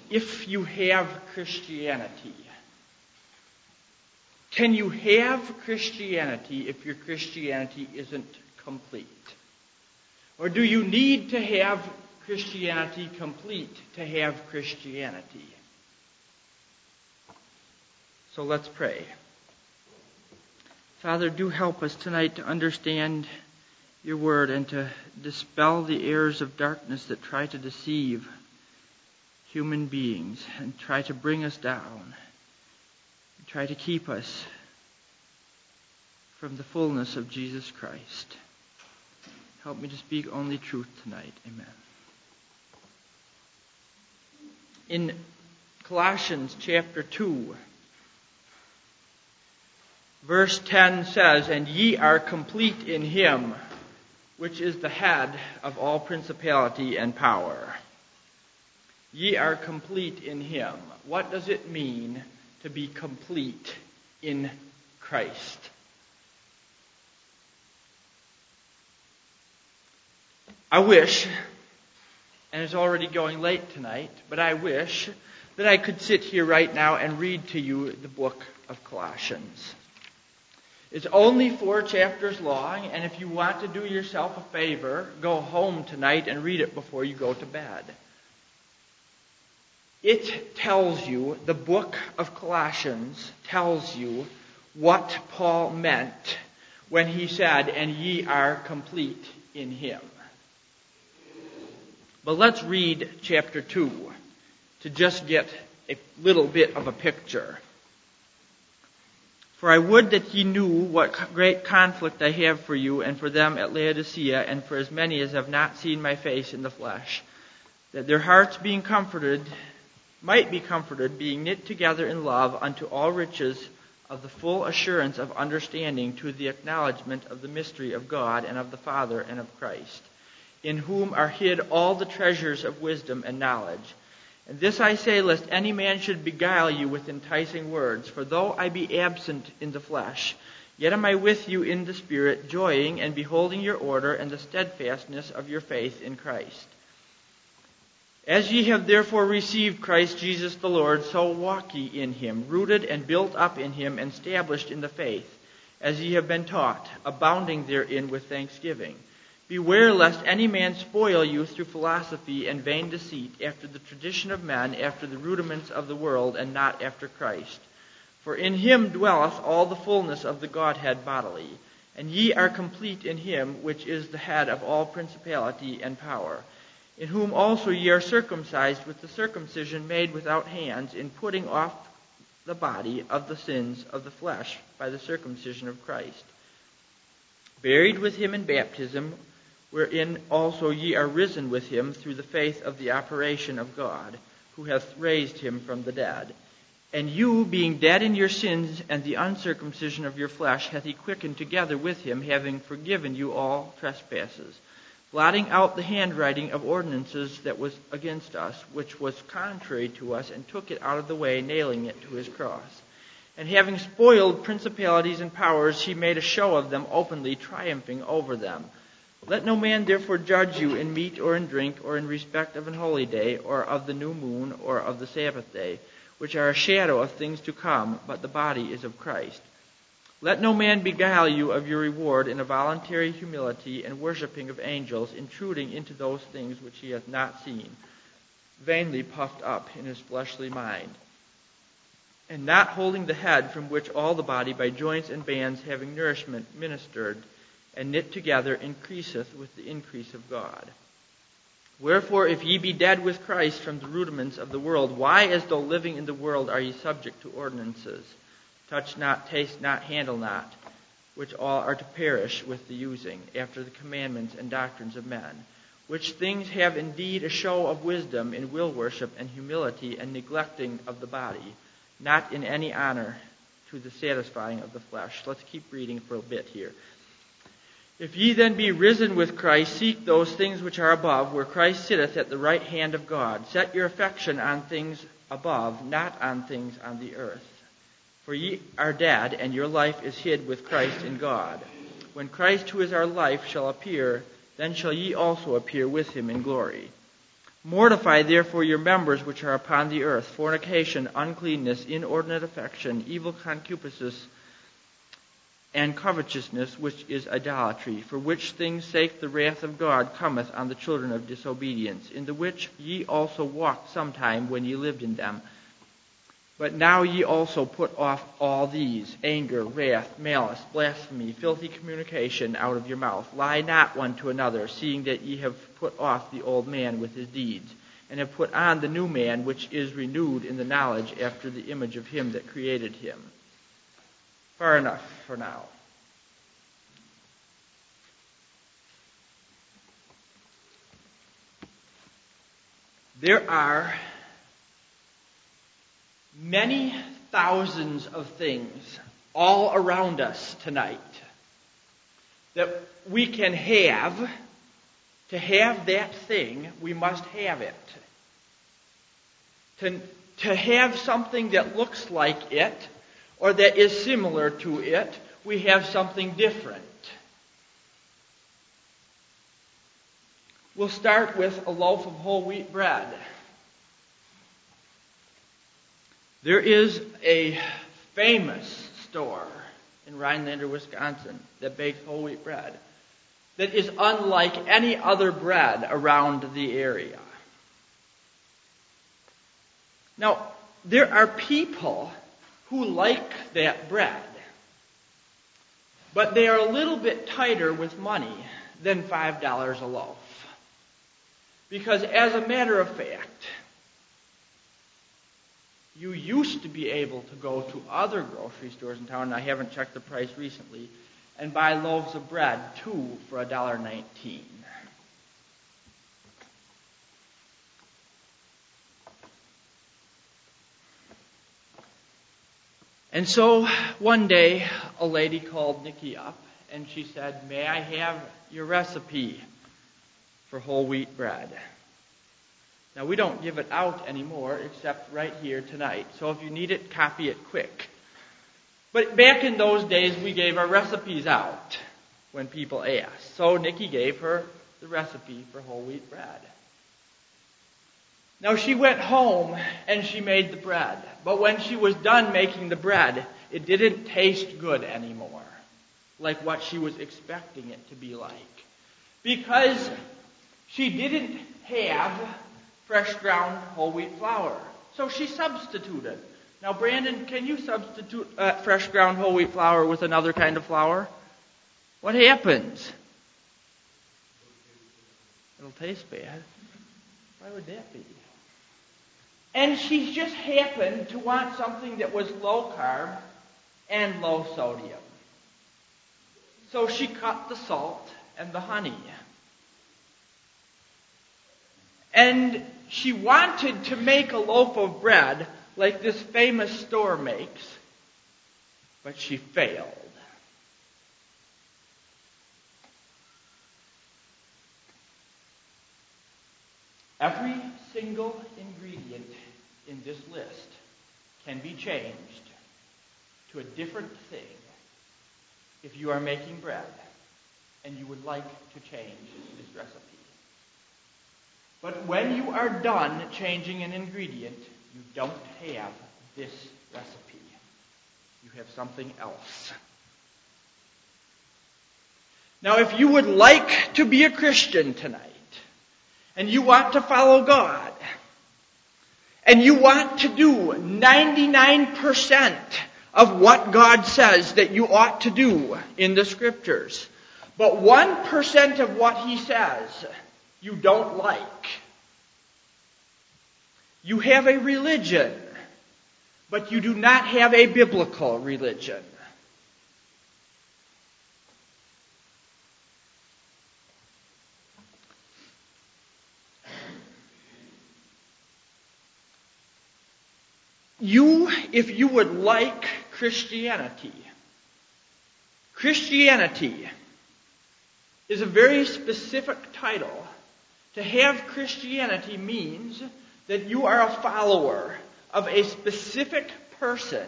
if you have Christianity? Can you have Christianity if your Christianity isn't complete? Or do you need to have Christianity complete to have Christianity? So let's pray. Father, do help us tonight to understand your word and to dispel the errors of darkness that try to deceive human beings and try to bring us down, and try to keep us from the fullness of Jesus Christ. Help me to speak only truth tonight. Amen. In Colossians chapter 2, verse 10 says, "And ye are complete in him, which is the head of all principality and power." Ye are complete in him. What does it mean to be complete in Christ? I wish, and it's already going late tonight, but I wish that I could sit here right now and read to you the book of Colossians. It's only 4 chapters long, and if you want to do yourself a favor, go home tonight and read it before you go to bed. It tells you, the book of Colossians tells you what Paul meant when he said, "And ye are complete in him." But let's read chapter 2 to just get a little bit of a picture. "For I would that ye knew what great conflict I have for you and for them at Laodicea, and for as many as have not seen my face in the flesh, that their hearts being comforted, might be comforted, being knit together in love unto all riches of the full assurance of understanding, to the acknowledgement of the mystery of God and of the Father and of Christ, in whom are hid all the treasures of wisdom and knowledge. And this I say, lest any man should beguile you with enticing words. For though I be absent in the flesh, yet am I with you in the Spirit, joying and beholding your order and the steadfastness of your faith in Christ. As ye have therefore received Christ Jesus the Lord, so walk ye in him, rooted and built up in him, and established in the faith, as ye have been taught, abounding therein with thanksgiving. Beware lest any man spoil you through philosophy and vain deceit, after the tradition of men, after the rudiments of the world, and not after Christ. For in him dwelleth all the fullness of the Godhead bodily. And ye are complete in him, which is the head of all principality and power, in whom also ye are circumcised with the circumcision made without hands, in putting off the body of the sins of the flesh by the circumcision of Christ. Buried with him in baptism, wherein also ye are risen with him through the faith of the operation of God, who hath raised him from the dead. And you, being dead in your sins and the uncircumcision of your flesh, hath he quickened together with him, having forgiven you all trespasses, blotting out the handwriting of ordinances that was against us, which was contrary to us, and took it out of the way, nailing it to his cross. And having spoiled principalities and powers, he made a show of them openly, triumphing over them. Let no man therefore judge you in meat or in drink, or in respect of an holy day, or of the new moon, or of the Sabbath day, which are a shadow of things to come, but the body is of Christ. Let no man beguile you of your reward in a voluntary humility and worshipping of angels, intruding into those things which he hath not seen, vainly puffed up in his fleshly mind, and not holding the head, from which all the body by joints and bands having nourishment ministered and knit together increaseth with the increase of God. Wherefore, if ye be dead with Christ from the rudiments of the world, why, as though living in the world, are ye subject to ordinances? Touch not, taste not, handle not, which all are to perish with the using, after the commandments and doctrines of men, which things have indeed a show of wisdom in will worship and humility and neglecting of the body, not in any honor to the satisfying of the flesh. Let's keep reading for a bit here. If ye then be risen with Christ, seek those things which are above, where Christ sitteth at the right hand of God. Set your affection on things above, not on things on the earth. For ye are dead, and your life is hid with Christ in God. When Christ, who is our life, shall appear, then shall ye also appear with him in glory. Mortify therefore your members which are upon the earth, fornication, uncleanness, inordinate affection, evil concupiscence, and covetousness, which is idolatry, for which things' sake the wrath of God cometh on the children of disobedience, in the which ye also walked sometime when ye lived in them. But now ye also put off all these: anger, wrath, malice, blasphemy, filthy communication out of your mouth. Lie not one to another, seeing that ye have put off the old man with his deeds, and have put on the new man, which is renewed in the knowledge after the image of him that created him. Far enough for now. There are many thousands of things all around us tonight that we can have. To have that thing, we must have it. To have something that looks like it, or that is similar to it, we have something different. We'll start with a loaf of whole wheat bread. There is a famous store in Rhinelander, Wisconsin that bakes whole wheat bread that is unlike any other bread around the area. Now, there are people who like that bread, but they are a little bit tighter with money than $5 a loaf. Because as a matter of fact, you used to be able to go to other grocery stores in town, and I haven't checked the price recently, and buy loaves of bread, 2 for $1.19. And so one day, a lady called Nikki up, and she said, "May I have your recipe for whole wheat bread?" Now, we don't give it out anymore, except right here tonight. So if you need it, copy it quick. But back in those days, we gave our recipes out when people asked. So Nikki gave her the recipe for whole wheat bread. Now, she went home and she made the bread. But when she was done making the bread, it didn't taste good anymore, like what she was expecting it to be like. Because she didn't have fresh ground whole wheat flour. So she substituted. Now, Brandon, can you substitute fresh ground whole wheat flour with another kind of flour? What happens? It'll taste bad. Why would that be? And she just happened to want something that was low carb and low sodium. So she cut the salt and the honey. And she wanted to make a loaf of bread like this famous store makes, but she failed. Every single ingredient in this list can be changed to a different thing if you are making bread and you would like to change this recipe. But when you are done changing an ingredient, you don't have this recipe. You have something else. Now, if you would like to be a Christian tonight, and you want to follow God, and you want to do 99% of what God says that you ought to do in the Scriptures, but 1% of what He says you don't like, you have a religion, but you do not have a biblical religion. If you would like Christianity is a very specific title. To have Christianity means that you are a follower of a specific person,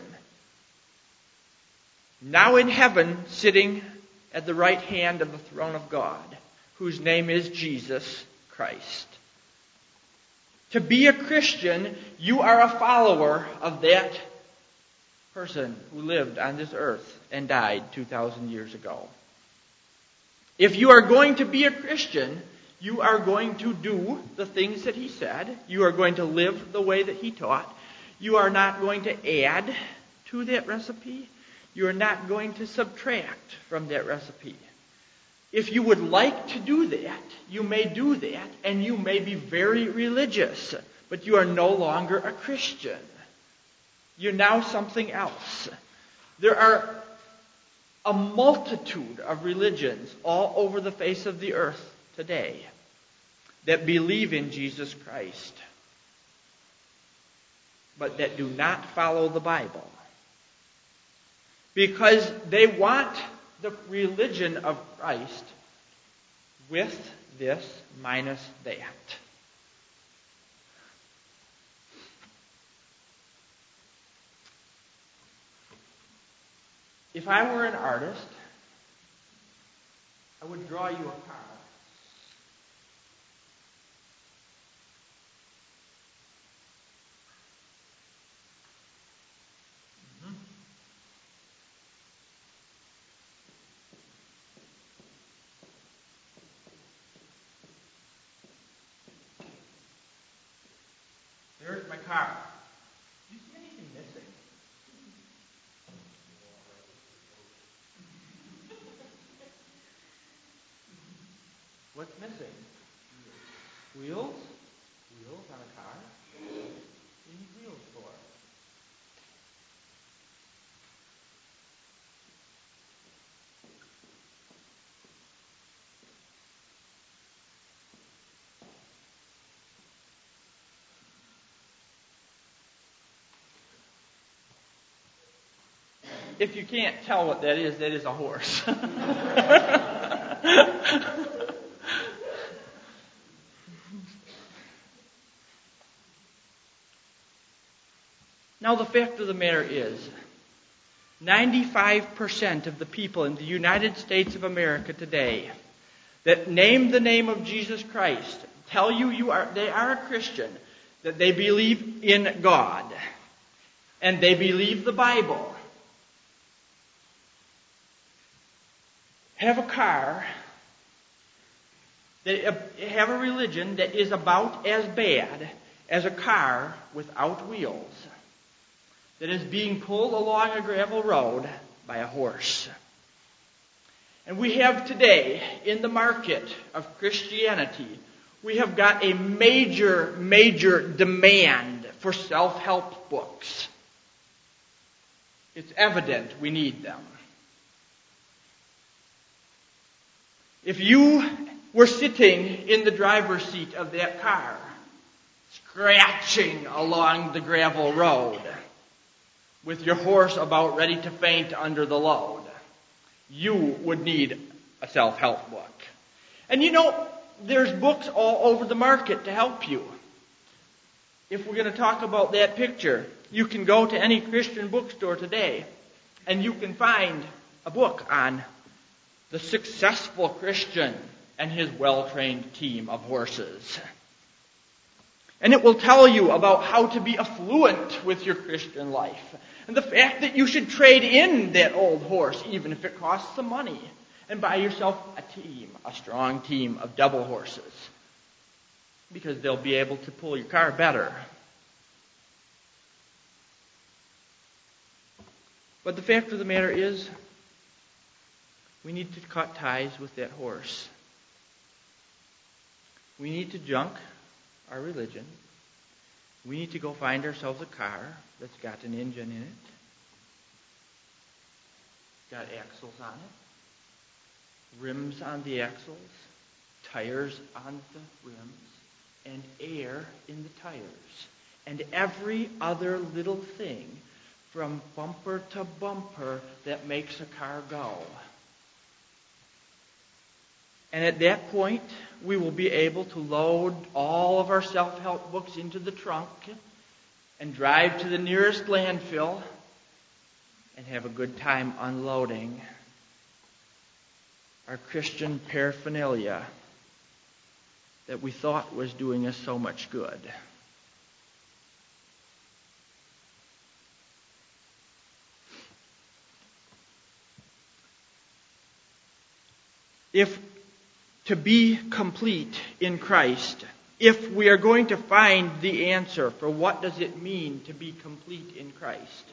now in heaven, sitting at the right hand of the throne of God, whose name is Jesus Christ. To be a Christian, you are a follower of that person who lived on this earth and died 2,000 years ago. If you are going to be a Christian, you are going to do the things that he said. You are going to live the way that he taught. You are not going to add to that recipe. You are not going to subtract from that recipe. If you would like to do that, you may do that, and you may be very religious, but you are no longer a Christian. You're now something else. There are a multitude of religions all over the face of the earth today that believe in Jesus Christ, but that do not follow the Bible. Because they want the religion of Christ with this minus that. If I were an artist, I would draw you a car. There's my car. Do you see anything missing? What's missing? Wheels? Wheels on a car? What do you need wheels for? If you can't tell what that is a horse. Now, the fact of the matter is, 95% of the people in the United States of America today that name the name of Jesus Christ tell you they are a Christian, that they believe in God, and they believe the Bible, have a car, they have a religion that is about as bad as a car without wheels, that is being pulled along a gravel road by a horse. And we have today, in the market of Christianity, we have got a major, major demand for self-help books. It's evident we need them. If you were sitting in the driver's seat of that car, scratching along the gravel road, with your horse about ready to faint under the load, you would need a self-help book. And you know, there's books all over the market to help you. If we're going to talk about that picture, you can go to any Christian bookstore today, and you can find a book on the successful Christian and his well-trained team of horses. And it will tell you about how to be affluent with your Christian life. And the fact that you should trade in that old horse, even if it costs some money, and buy yourself a strong team of double horses. Because they'll be able to pull your car better. But the fact of the matter is, we need to cut ties with that horse. We need to junk our religion. We need to go find ourselves a car that's got an engine in it, got axles on it, rims on the axles, tires on the rims, and air in the tires, and every other little thing from bumper to bumper that makes a car go. And at that point, we will be able to load all of our self-help books into the trunk and drive to the nearest landfill and have a good time unloading our Christian paraphernalia that we thought was doing us so much good. if to be complete in Christ, if we are going to find the answer for what does it mean to be complete in Christ,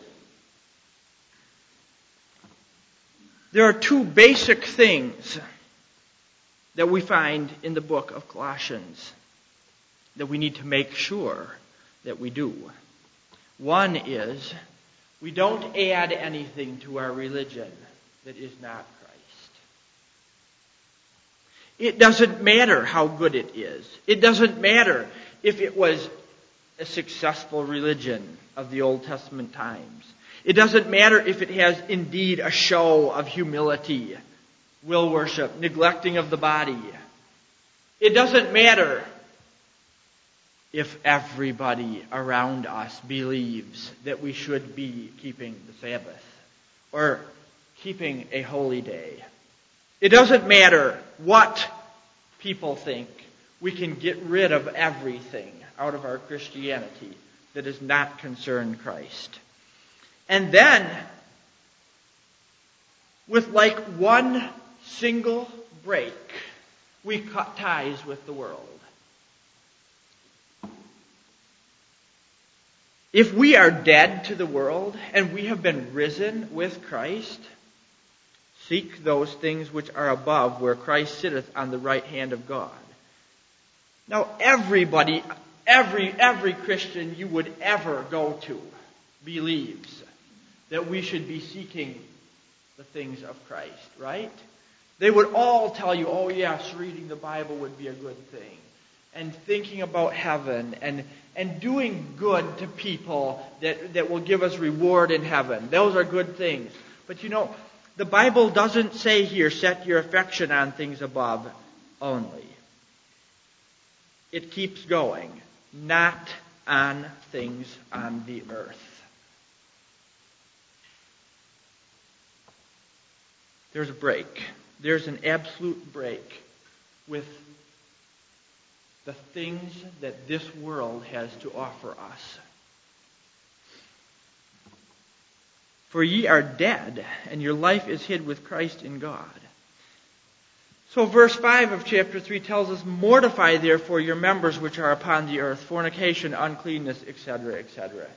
there are two basic things that we find in the book of Colossians that we need to make sure that we do. One is, we don't add anything to our religion that is not Christ. It doesn't matter how good it is. It doesn't matter if it was a successful religion of the Old Testament times. It doesn't matter if it has indeed a show of humility, will worship, neglecting of the body. It doesn't matter if everybody around us believes that we should be keeping the Sabbath or keeping a holy day. It doesn't matter what people think. We can get rid of everything out of our Christianity that does not concern Christ. And then, with like one single break, we cut ties with the world. If we are dead to the world and we have been risen with Christ, seek those things which are above, where Christ sitteth on the right hand of God. Now everybody, every Christian you would ever go to believes that we should be seeking the things of Christ, right? They would all tell you, oh yes, reading the Bible would be a good thing. And thinking about heaven and doing good to people that will give us reward in heaven. Those are good things. But you know, the Bible doesn't say here, set your affection on things above only. It keeps going, not on things on the earth. There's a break. There's an absolute break with the things that this world has to offer us. For ye are dead, and your life is hid with Christ in God. So verse 5 of chapter 3 tells us, mortify therefore your members which are upon the earth, fornication, uncleanness, etc., etc.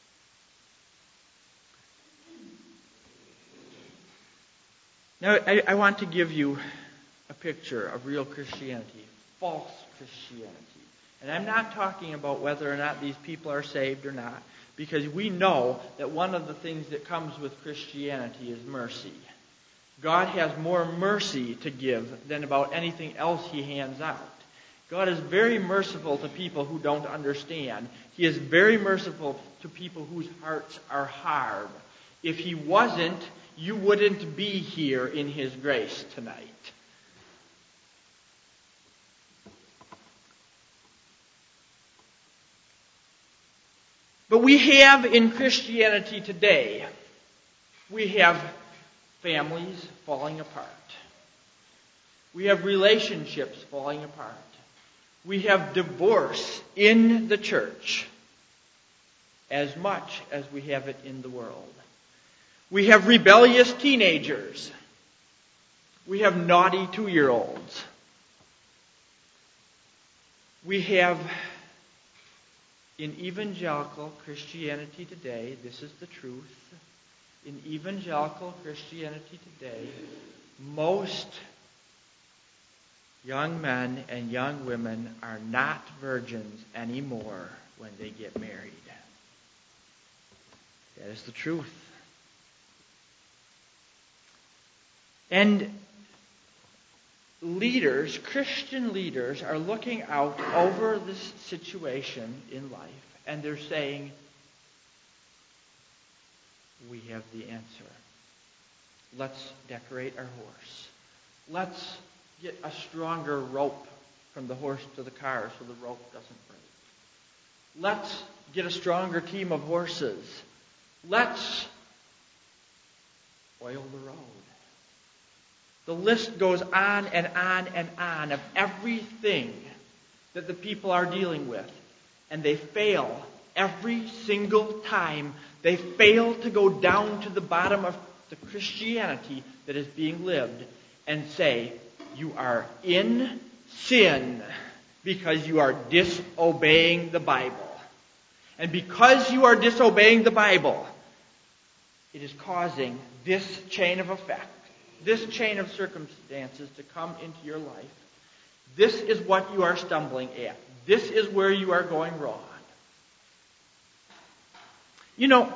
Now, I want to give you a picture of real Christianity, false Christianity. And I'm not talking about whether or not these people are saved or not, because we know that one of the things that comes with Christianity is mercy. God has more mercy to give than about anything else He hands out. God is very merciful to people who don't understand. He is very merciful to people whose hearts are hard. If He wasn't, you wouldn't be here in His grace tonight. But we have in Christianity today, we have families falling apart. We have relationships falling apart. We have divorce in the church as much as we have it in the world. We have rebellious teenagers. We have naughty 2-year-olds. We have, in evangelical Christianity today, this is the truth, in evangelical Christianity today, most young men and young women are not virgins anymore when they get married. That is the truth. And leaders, Christian leaders, are looking out over this situation in life, and they're saying, we have the answer. Let's decorate our horse. Let's get a stronger rope from the horse to the car so the rope doesn't break. Let's get a stronger team of horses. Let's oil the road. The list goes on and on and on of everything that the people are dealing with. And they fail every single time. They fail to go down to the bottom of the Christianity that is being lived. and say, you are in sin because you are disobeying the Bible. And because you are disobeying the Bible, it is causing this chain of effect, this chain of circumstances to come into your life. This is what you are stumbling at. This is where you are going wrong. You know,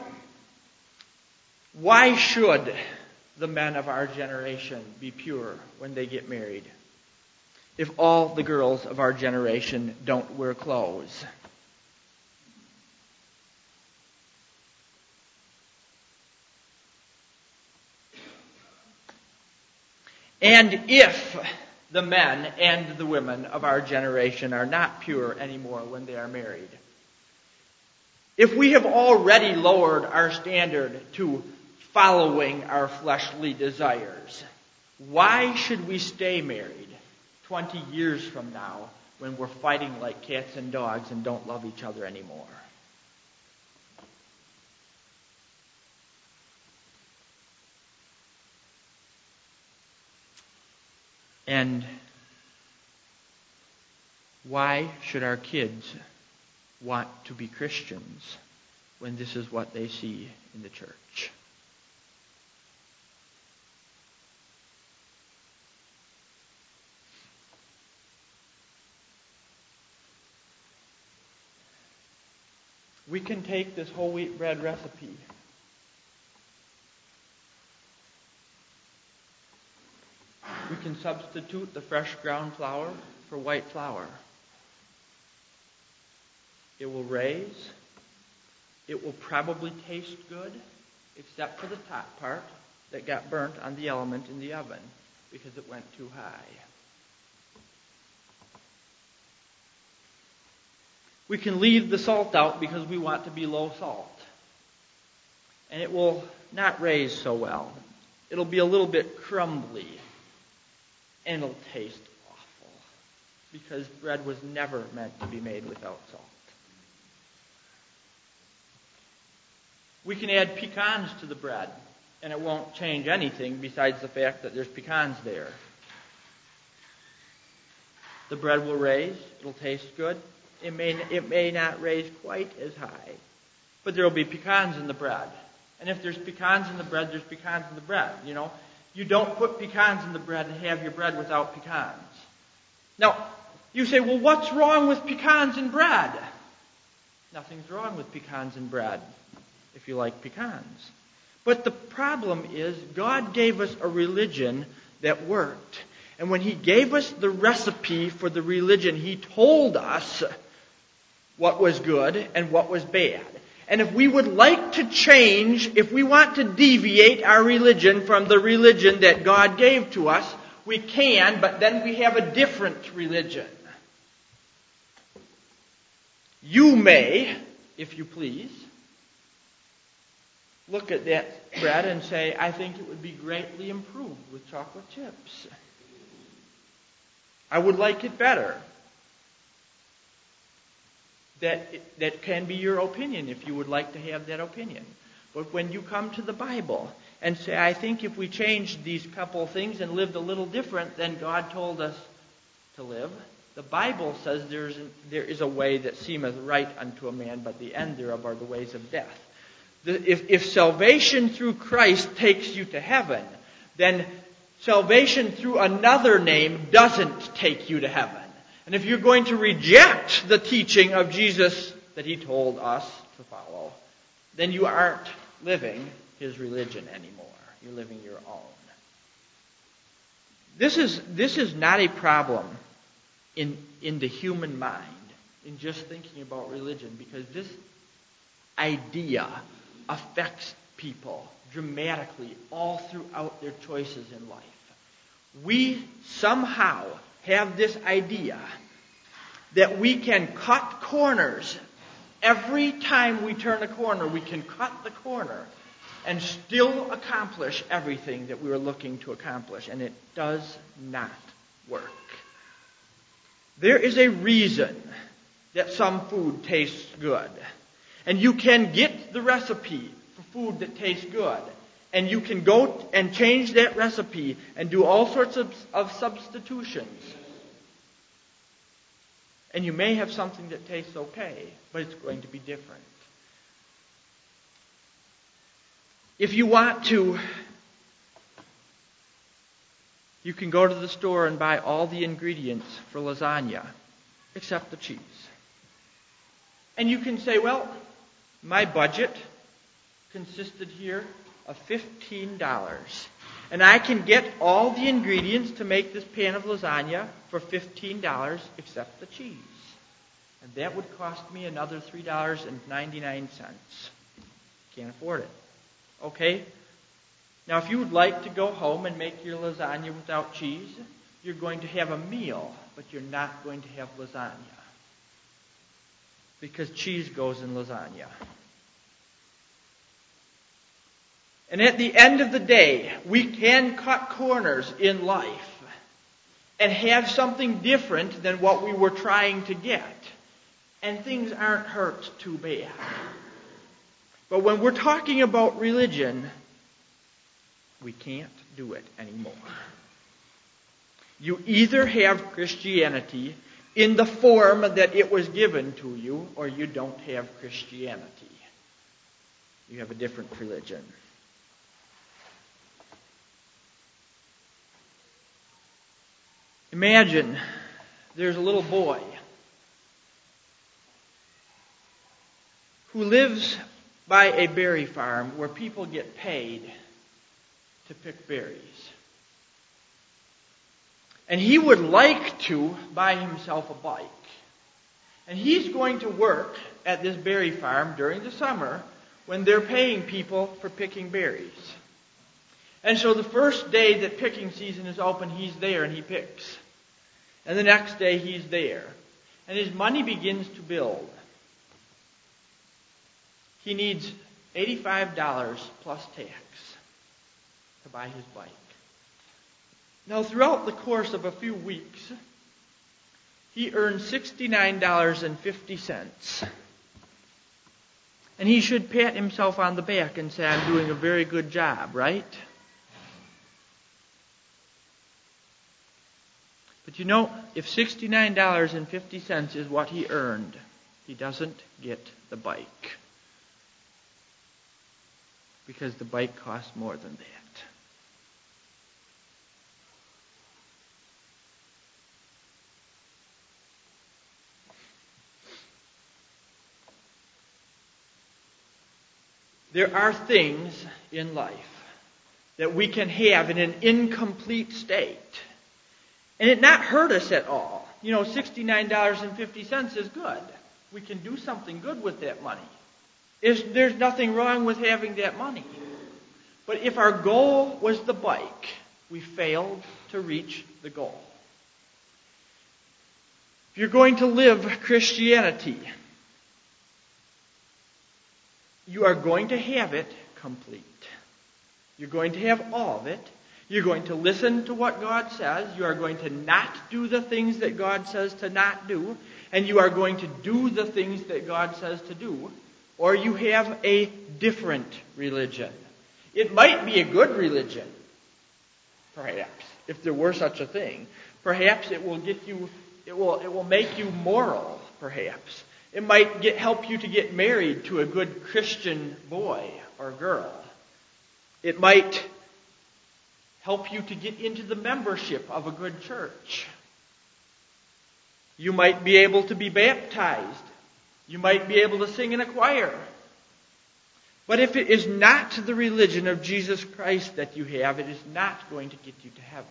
why should the men of our generation be pure when they get married if all the girls of our generation don't wear clothes? And if the men and the women of our generation are not pure anymore when they are married, if we have already lowered our standard to following our fleshly desires, why should we stay married 20 years from now when we're fighting like cats and dogs and don't love each other anymore? And why should our kids want to be Christians when this is what they see in the church? We can take this whole wheat bread recipe we can substitute the fresh ground flour for white flour. It will raise. It will probably taste good, except for the top part that got burnt on the element in the oven because it went too high. We can leave the salt out because we want to be low salt. And it will not raise so well. It'll be a little bit crumbly. And it'll taste awful because bread was never meant to be made without salt. We can add pecans to the bread, and it won't change anything besides the fact that there's pecans there. The bread will raise. It'll taste good. It may not raise quite as high, but there will be pecans in the bread. And if there's pecans in the bread, there's pecans in the bread, you know. You don't put pecans in the bread and have your bread without pecans. Now, you say, well, what's wrong with pecans in bread? Nothing's wrong with pecans in bread if you like pecans. But the problem is God gave us a religion that worked. And when He gave us the recipe for the religion, He told us what was good and what was bad. And if we would like to change, if we want to deviate our religion from the religion that God gave to us, we can, but then we have a different religion. You may, if you please, look at that bread and say, I think it would be greatly improved with chocolate chips. I would like it better. That can be your opinion if you would like to have that opinion. But when you come to the Bible and say, I think if we changed these couple things and lived a little different than God told us to live, the Bible says there is a way that seemeth right unto a man, but the end thereof are the ways of death. If salvation through Christ takes you to heaven, then salvation through another name doesn't take you to heaven. And if you're going to reject the teaching of Jesus that He told us to follow, then you aren't living His religion anymore. You're living your own. This is not a problem in the human mind, in just thinking about religion, because this idea affects people dramatically all throughout their choices in life. We somehow have this idea that we can cut corners. Every time we turn a corner, we can cut the corner and still accomplish everything that we were looking to accomplish. And it does not work. There is a reason that some food tastes good. And you can get the recipe for food that tastes good And you can go and change that recipe and do all sorts of substitutions. And you may have something that tastes okay, but it's going to be different. If you want to, you can go to the store and buy all the ingredients for lasagna, except the cheese. And you can say, well, my budget consisted here of $15. And I can get all the ingredients to make this pan of lasagna for $15 except the cheese. And that would cost me another $3.99. Can't afford it. Okay? Now, if you would like to go home and make your lasagna without cheese, you're going to have a meal, but you're not going to have lasagna. Because cheese goes in lasagna. And at the end of the day, we can cut corners in life and have something different than what we were trying to get. And things aren't hurt too bad. But when we're talking about religion, we can't do it anymore. You either have Christianity in the form that it was given to you, or you don't have Christianity. You have a different religion. Imagine there's a little boy who lives by a berry farm where people get paid to pick berries. And he would like to buy himself a bike. And he's going to work at this berry farm during the summer when they're paying people for picking berries. And so the first day that picking season is open, he's there and he picks. And the next day he's there. And his money begins to build. He needs $85 plus tax to buy his bike. Now, throughout the course of a few weeks, he earned $69.50. And he should pat himself on the back and say, I'm doing a very good job, right? But you know, if $69.50 is what he earned, he doesn't get the bike. Because the bike costs more than that. There are things in life that we can have in an incomplete state. And it not hurt us at all. You know, $69.50 is good. We can do something good with that money. There's nothing wrong with having that money. But if our goal was the bike, we failed to reach the goal. If you're going to live Christianity, you are going to have it complete. You're going to have all of it. You're going to listen to what God says. You are going to not do the things that God says to not do. And you are going to do the things that God says to do. Or you have a different religion. It might be a good religion, perhaps, if there were such a thing. Perhaps it will get you, it will make you moral, perhaps. It might help you to get married to a good Christian boy or girl. It might help you to get into the membership of a good church. You might be able to be baptized. You might be able to sing in a choir. But if it is not the religion of Jesus Christ that you have, it is not going to get you to heaven.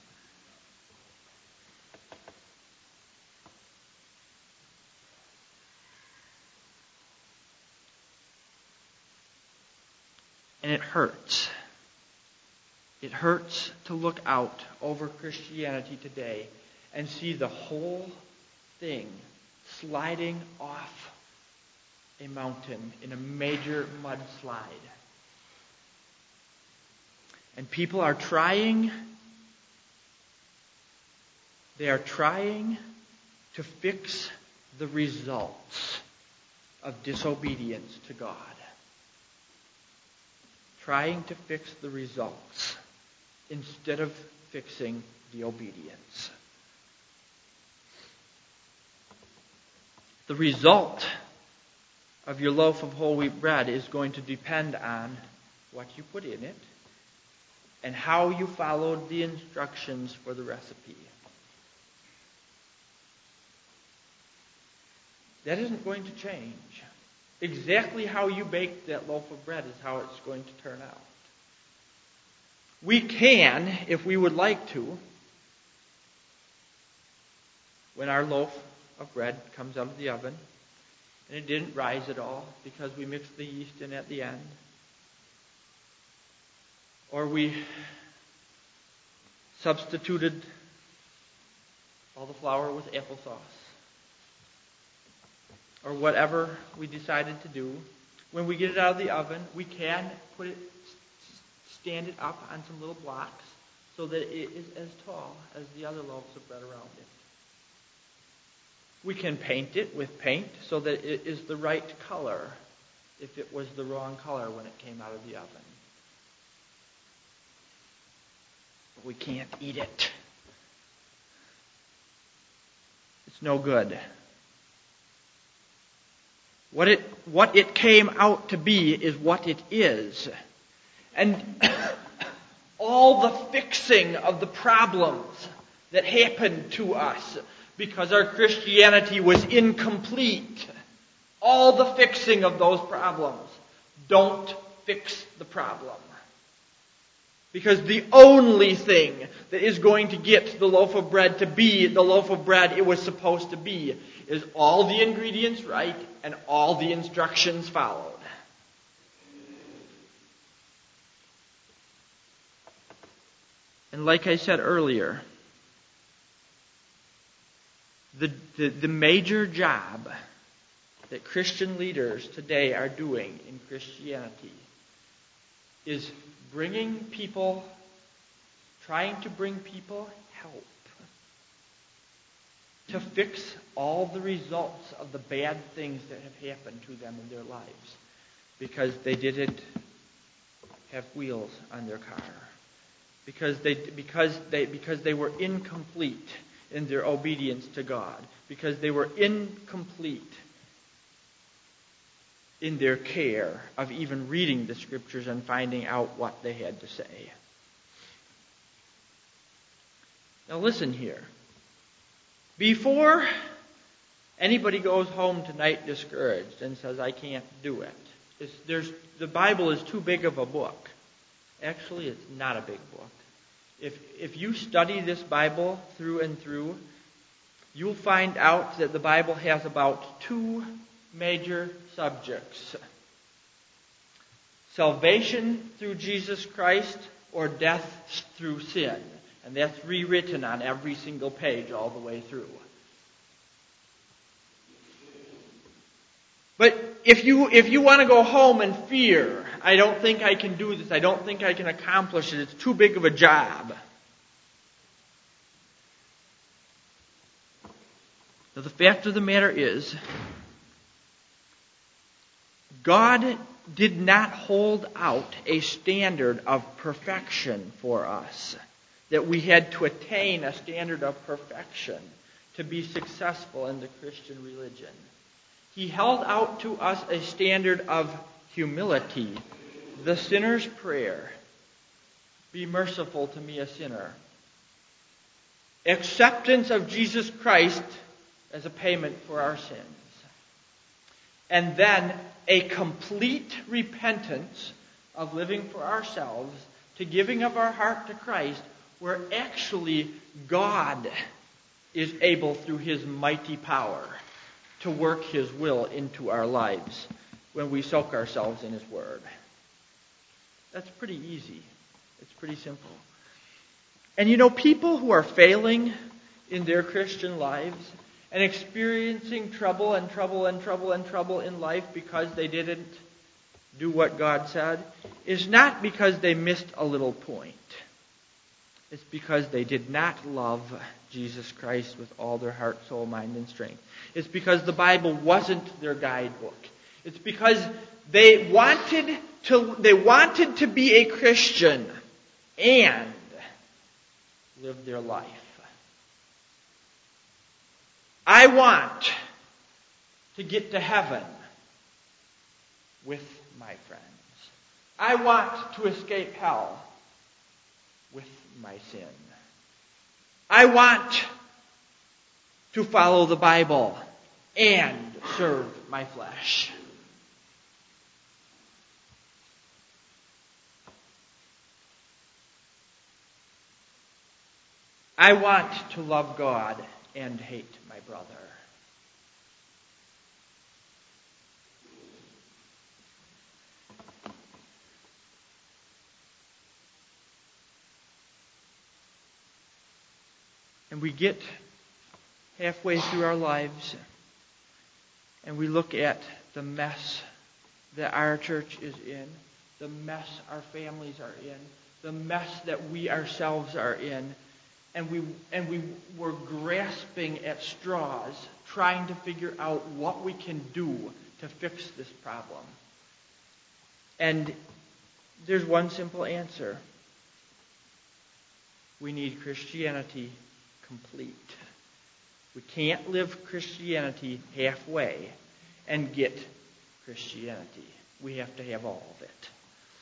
And it hurts. It hurts to look out over Christianity today and see the whole thing sliding off a mountain in a major mudslide. And people are trying, they are trying to fix the results of disobedience to God. trying to fix the results instead of fixing the obedience. The result of your loaf of whole wheat bread is going to depend on what you put in it and how you followed the instructions for the recipe. That isn't going to change. Exactly how you bake that loaf of bread is how it's going to turn out. We can, if we would like to, when our loaf of bread comes out of the oven, and it didn't rise at all because we mixed the yeast in at the end, or we substituted all the flour with applesauce, or whatever we decided to do. When we get it out of the oven, we can stand it up on some little blocks so that it is as tall as the other loaves of bread around it. We can paint it with paint so that it is the right color if it was the wrong color when it came out of the oven. But we can't eat it. It's no good. What it came out to be is what it is. And all the fixing of the problems that happened to us because our Christianity was incomplete, all the fixing of those problems don't fix the problem. Because the only thing that is going to get the loaf of bread to be the loaf of bread it was supposed to be is all the ingredients right and all the instructions followed. And like I said earlier, the major job that Christian leaders today are doing in Christianity is trying to bring people help to fix all the results of the bad things that have happened to them in their lives because they didn't have wheels on their car, because they were incomplete in their obedience to God, because they were incomplete in their care of even reading the Scriptures and finding out what they had to say. Now listen here. Before anybody goes home tonight discouraged and says, I can't do it, the Bible is too big of a book. Actually, it's not a big book. If you study this Bible through and through, you'll find out that the Bible has about two major subjects: salvation through Jesus Christ or death through sin. And that's rewritten on every single page all the way through. But if you want to go home and fear, I don't think I can do this, I don't think I can accomplish it, it's too big of a job. Now, the fact of the matter is, God did not hold out a standard of perfection for us, that we had to attain a standard of perfection to be successful in the Christian religion. He held out to us a standard of humility, the sinner's prayer. Be merciful to me, a sinner. Acceptance of Jesus Christ as a payment for our sins. And then a complete repentance of living for ourselves to giving of our heart to Christ, where actually God is able through His mighty power to work His will into our lives when we soak ourselves in His Word. That's pretty easy. It's pretty simple. And people who are failing in their Christian lives and experiencing trouble and trouble and trouble and trouble in life because they didn't do what God said is not because they missed a little point. It's because they did not love Jesus Christ with all their heart, soul, mind, and strength. It's because the Bible wasn't their guidebook. It's because they wanted to be a Christian and live their life. I want to get to heaven with my friends. I want to escape hell with my sin. I want to follow the Bible and serve my flesh. I want to love God and hate my brother. And we get halfway through our lives and we look at the mess that our church is in, the mess our families are in, the mess that we ourselves are in, and we were grasping at straws, trying to figure out what we can do to fix this problem. And there's one simple answer. We need Christianity complete. We can't live Christianity halfway and get Christianity. We have to have all of it.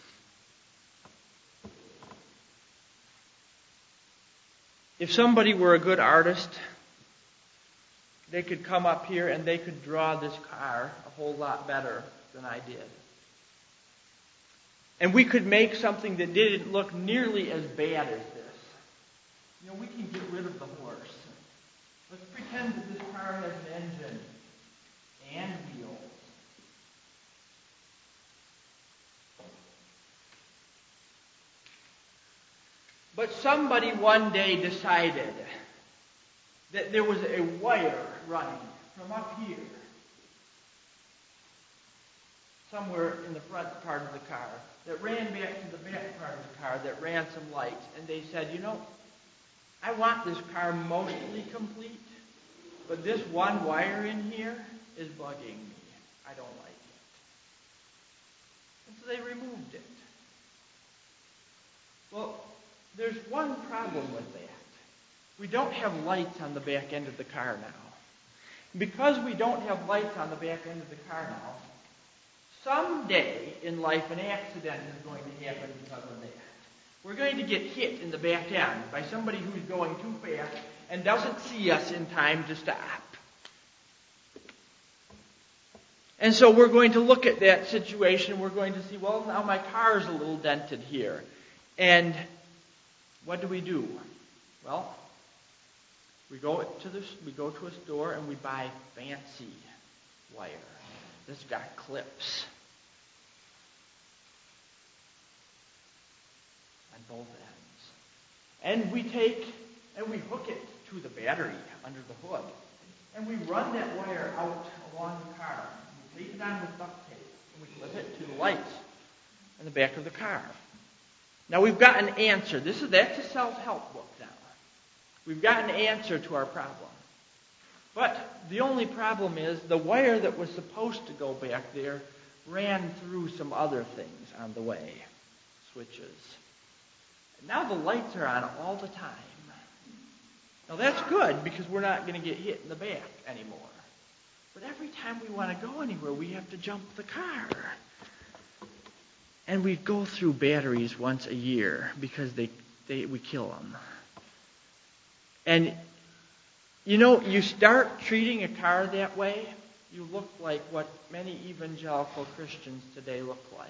If somebody were a good artist, they could come up here and they could draw this car a whole lot better than I did. And we could make something that didn't look nearly as bad as this. You know, we can get rid of the horse. Let's pretend that this car has an engine and wheels. But somebody one day decided that there was a wire running from up here, somewhere in the front part of the car, that ran back to the back part of the car that ran some lights. And they said, you know, I want this car mostly complete, but this one wire in here is bugging me. I don't like it. And so they removed it. Well, there's one problem with that. We don't have lights on the back end of the car now. Because we don't have lights on the back end of the car now, someday in life an accident is going to happen because of that. We're going to get hit in the back end by somebody who's going too fast and doesn't see us in time to stop. And so we're going to look at that situation. We're going to see, well, now my car is a little dented here. And what do? Well, we go to a store and we buy fancy wire that's got clips on both ends. And we hook it to the battery under the hood. And we run that wire out along the car. We tape it on with duct tape. And we clip it to the lights in the back of the car. Now we've got an answer. That's a self-help book now. We've got an answer to our problem. But the only problem is the wire that was supposed to go back there ran through some other things on the way. Switches. And now the lights are on all the time. Now that's good because we're not going to get hit in the back anymore. But every time we want to go anywhere, we have to jump the car. And we go through batteries once a year because we kill them. And, you know, you start treating a car that way, you look like what many evangelical Christians today look like.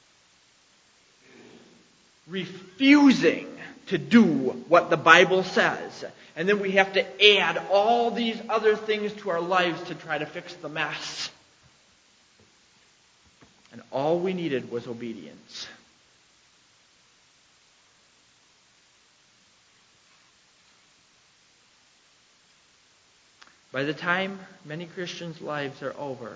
Refusing to do what the Bible says. And then we have to add all these other things to our lives to try to fix the mess. And all we needed was obedience. By the time many Christians' lives are over,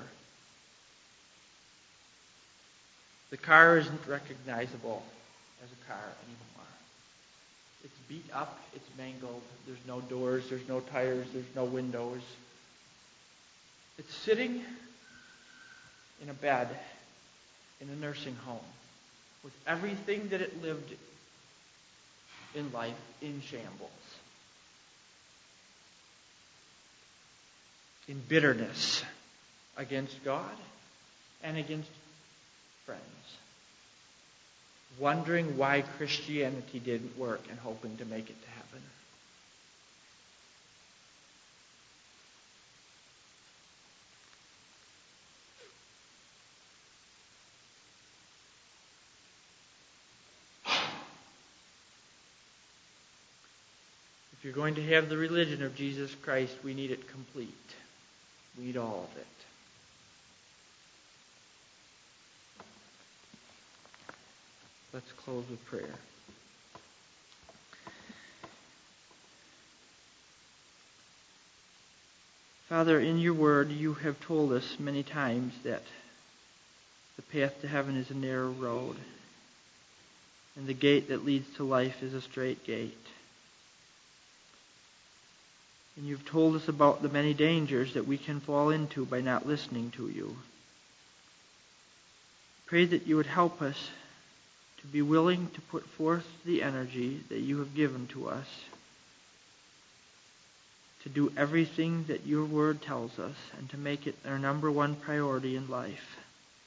the car isn't recognizable as a car anymore. It's beat up, it's mangled, there's no doors, there's no tires, there's no windows. It's sitting in a bed in a nursing home with everything that it lived in life in shambles, in bitterness against God and against friends, wondering why Christianity didn't work and hoping to make it to heaven. If you're going to have the religion of Jesus Christ, we need it complete. We need all of it. Let's close with prayer. Father, in your word, you have told us many times that the path to heaven is a narrow road, and the gate that leads to life is a straight gate. And you've told us about the many dangers that we can fall into by not listening to you. Pray that you would help us to be willing to put forth the energy that you have given to us, to do everything that your word tells us, and to make it our number one priority in life.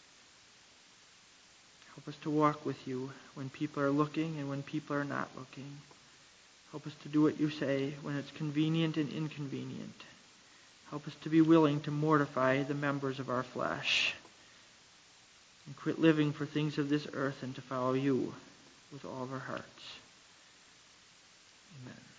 Help us to walk with you when people are looking and when people are not looking. Help us to do what you say when it's convenient and inconvenient. Help us to be willing to mortify the members of our flesh and quit living for things of this earth and to follow you with all of our hearts. Amen.